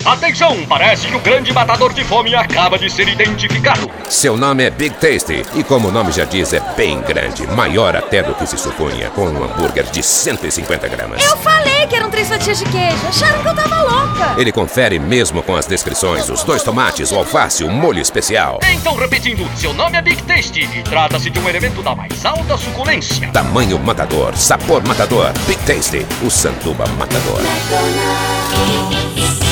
Atenção, parece que o grande matador de fome acaba de ser identificado. Seu nome é Big Tasty e, como o nome já diz, é bem grande. Maior até do que se supunha, com um hambúrguer de 150 gramas. Eu falei que eram 3 fatias de queijo. Acharam que eu tava louca. Ele confere mesmo com as descrições, os 2 tomates, o alface, o molho especial. Então, repetindo, seu nome é Big Tasty e trata-se de um elemento da mais alta suculência. Tamanho matador, sabor matador. Big Tasty, o sanduba matador. McDonald's.